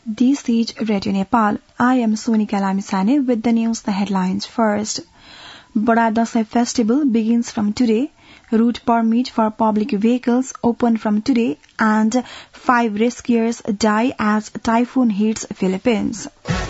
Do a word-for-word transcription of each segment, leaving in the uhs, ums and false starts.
This is Radio Nepal. I am Sonika Lamisane with the news, the headlines first. Bada Dasai festival begins from today. Route permit for public vehicles open from today, and five rescuers die as typhoon hits Philippines.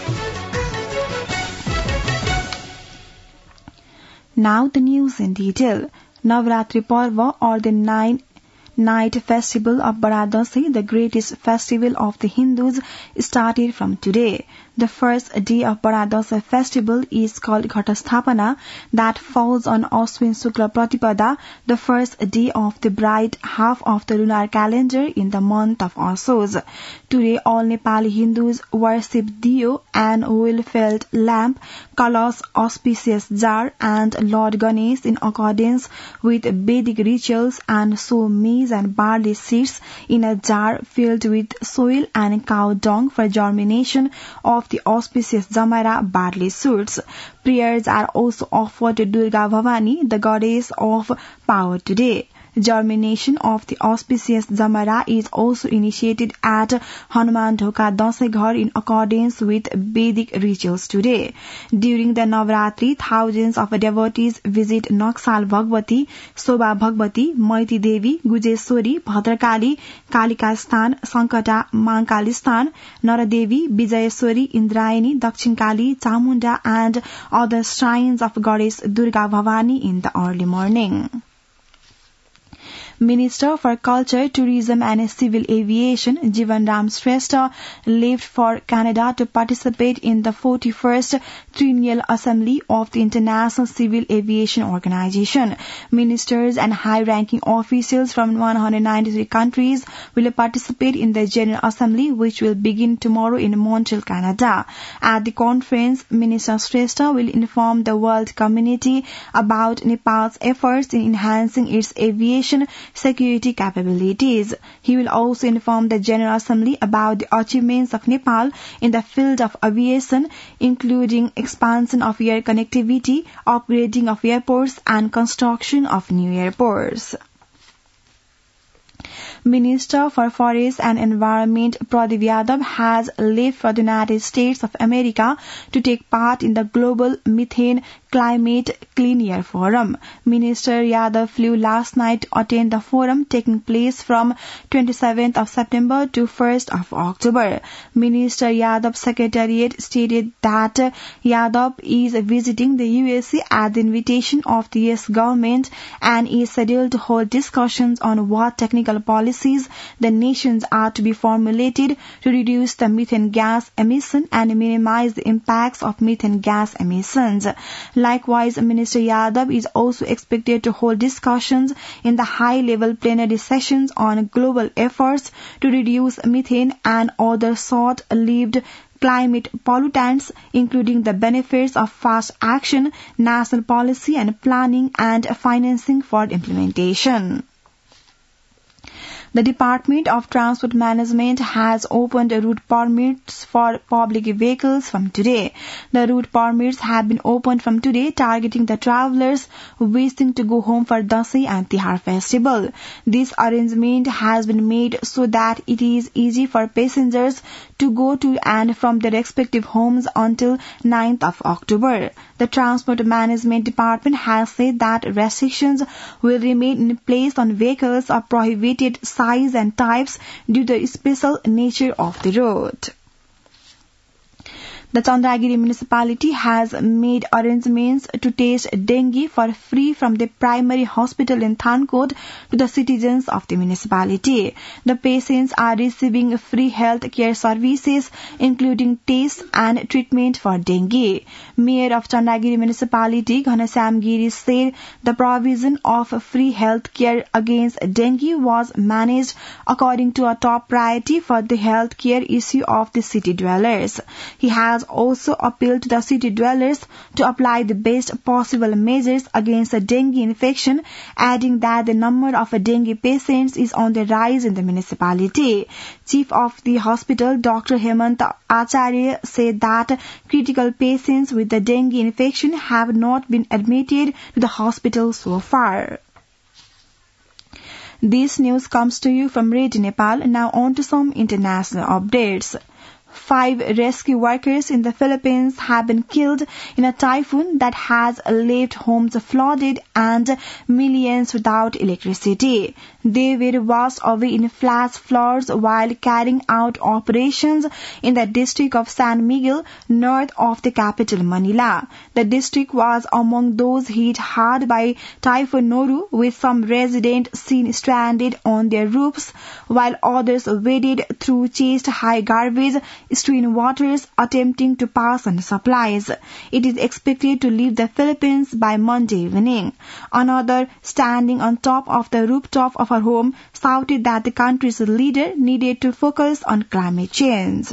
Now the news in detail. Navratri Parva, or the nine night festival of Bada Dasai, the greatest festival of the Hindus, started from today. The first day of Bada Dasai festival is called Ghatasthapana, that falls on Ashwin Shukla Pratipada, the first day of the bright half of the lunar calendar in the month of Ashos. Today, all Nepali Hindus worship Diyo, an oil-filled lamp, Kalash, auspicious jar, and Lord Ganesh in accordance with Vedic rituals, and sow maize and barley seeds in a jar filled with soil and cow dung for germination of the auspicious Jamara barley shoots. Prayers are also offered to Durga Bhavani, the goddess of power today. Germination of the auspicious Jamara is also initiated at Hanuman Dhoka Dasai Ghar in accordance with Vedic rituals today. During the Navratri, thousands of devotees visit Naksal Bhagwati, Sobha Bhagwati, Maiti Devi, Gujeshwari, Bhadrakali, Kalika Sthan, Sankata, Mankali Sthan, Naradevi, Vijayeswari, Indrayani, Dakshinkali, Chamunda, and other shrines of Goddess Durga Bhavani in the early morning. Minister for Culture, Tourism and Civil Aviation, Jivan Ram Shrestha, left for Canada to participate in the forty-first Triennial Assembly of the International Civil Aviation Organization. Ministers and high-ranking officials from one hundred ninety-three countries will participate in the General Assembly, which will begin tomorrow in Montreal, Canada. At the conference, Minister Shrestha will inform the world community about Nepal's efforts in enhancing its aviation security capabilities. He will also inform the General Assembly about the achievements of Nepal in the field of aviation, including expansion of air connectivity, upgrading of airports, and construction of new airports. Minister for Forest and Environment Pradeep Yadav has left for the United States of America to take part in the Global Methane Climate Clean Air Forum. Minister Yadav flew last night to attend the forum taking place from twenty-seventh of September to first of October. Minister Yadav's secretariat stated that Yadav is visiting the U S A at the invitation of the U S government and is scheduled to hold discussions on what technical policies the nations are to be formulated to reduce the methane gas emission and minimize the impacts of methane gas emissions. Likewise, Minister Yadav is also expected to hold discussions in the high-level plenary sessions on global efforts to reduce methane and other short-lived climate pollutants, including the benefits of fast action, national policy and planning, and financing for implementation. The Department of Transport Management has opened route permits for public vehicles from today. The route permits have been opened from today, targeting the travellers wishing to go home for Dasai and Tihar festival. This arrangement has been made so that it is easy for passengers to go to and from their respective homes until ninth of October. The Transport Management Department has said that restrictions will remain in place on vehicles of prohibited size and types due to the special nature of the road. The Chandagiri municipality has made arrangements to test dengue for free from the primary hospital in Thankot to the citizens of the municipality. The patients are receiving free health care services, including tests and treatment for dengue. Mayor of Chandagiri municipality, Ghanashyam Giri, said the provision of free health care against dengue was managed according to a top priority for the health care issue of the city dwellers. He has also appealed to the city dwellers to apply the best possible measures against the dengue infection, adding that the number of dengue patients is on the rise in the municipality. Chief of the hospital, Doctor Hemant Acharya, said that critical patients with the dengue infection have not been admitted to the hospital so far. This news comes to you from Radio Nepal. Now on to some international updates. Five rescue workers in the Philippines have been killed in a typhoon that has left homes flooded and millions without electricity. They were washed away in flash floods while carrying out operations in the district of San Miguel, north of the capital Manila. The district was among those hit hard by Typhoon Noru, with some residents seen stranded on their roofs, while others waded through chest-high garbage strewn waters attempting to pass on supplies. It is expected to leave the Philippines by Monday evening. Another, standing on top of the rooftop of her home, shouted that the country's leader needed to focus on climate change.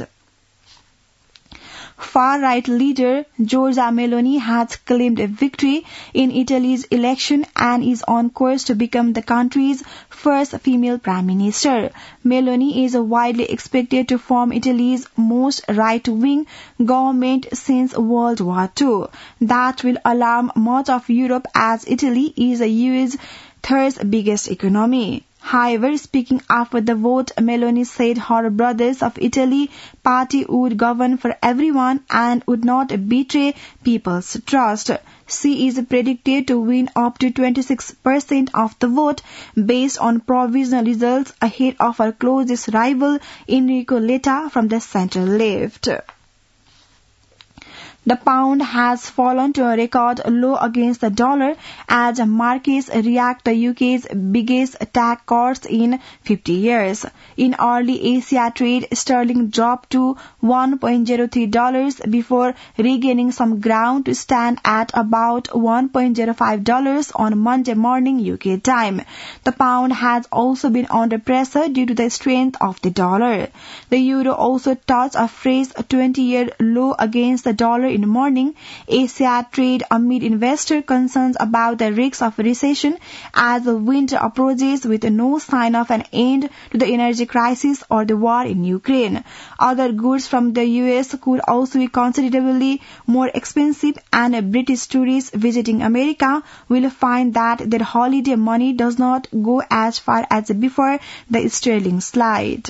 Far-right leader Giorgia Meloni has claimed a victory in Italy's election and is on course to become the country's first female prime minister. Meloni is widely expected to form Italy's most right-wing government since World War Two. That will alarm much of Europe, as Italy is the E U's third biggest economy. However, speaking after the vote, Meloni said her Brothers of Italy party would govern for everyone and would not betray people's trust. She is predicted to win up to twenty-six percent of the vote based on provisional results, ahead of her closest rival Enrico Letta from the centre left. The pound has fallen to a record low against the dollar as markets react to U K's biggest attack cost in fifty years. In early Asia trade, sterling dropped to one point zero three dollars before regaining some ground to stand at about one point zero five dollars on Monday morning U K time. The pound has also been under pressure due to the strength of the dollar. The euro also touched a fresh twenty-year low against the dollar in the morning. Asia trade amid investor concerns about the risks of recession as the winter approaches, with no sign of an end to the energy crisis or the war in Ukraine. Other goods from the U S could also be considerably more expensive, and British tourists visiting America will find that their holiday money does not go as far as before the sterling slide.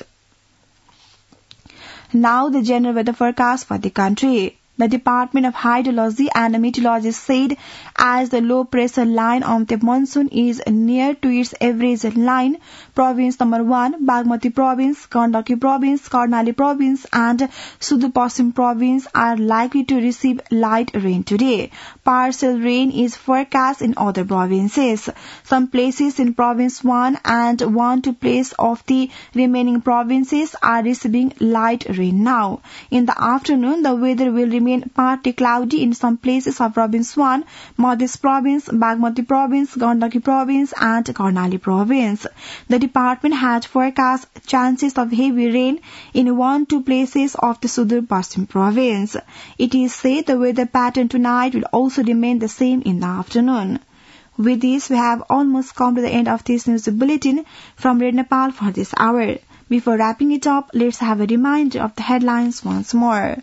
Now the general weather forecast for the country. The Department of Hydrology and Meteorology said as the low pressure line of the monsoon is near to its average line, Province number one, Bagmati Province, Gandaki Province, Karnali Province and Sudur Paschim Province are likely to receive light rain today. Partial rain is forecast in other provinces. Some places in Province one and one to place of the remaining provinces are receiving light rain now. In the afternoon, the weather will remain partly cloudy in some places of Province one, Madhya Province, Bagmati Province, Gandaki Province and Karnali Province. The department had forecast chances of heavy rain in one to two places of the Sudur Paschim Province. It is said the weather pattern tonight will also remain the same in the afternoon. With this, we have almost come to the end of this news bulletin from Radio Nepal for this hour. Before wrapping it up, let's have a reminder of the headlines once more.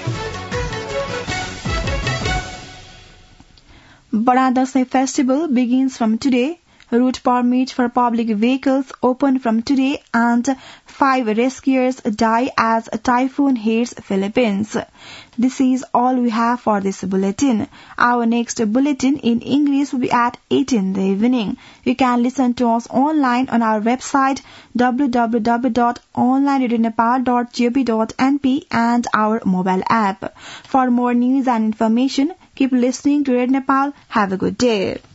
Bada Dasai festival begins from today. Route permit for public vehicles open from today, and five rescuers die as a typhoon hits Philippines. This is all we have for this bulletin. Our next bulletin in English will be at eight in the evening. You can listen to us online on our website w w w dot online radio nepal dot gov dot n p and our mobile app. For more news and information, keep listening to Radio Nepal. Have a good day.